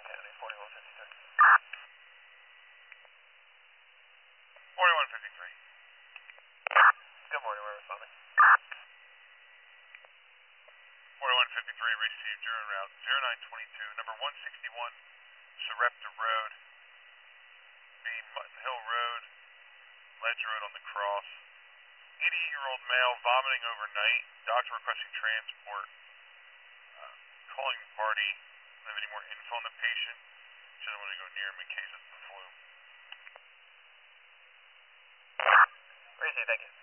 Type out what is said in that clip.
County, 4153. 4153. Good morning, we're responding. 4153 received your route 0922, number 161, Sarepta Road, the Mutton Hill Road, Ledge Road on the cross. 80-year-old male vomiting overnight. Doctor requesting transport. Calling the party. Don't have any more info on the patient. She doesn't want to go near him in case it's the flu. Receive, thank you.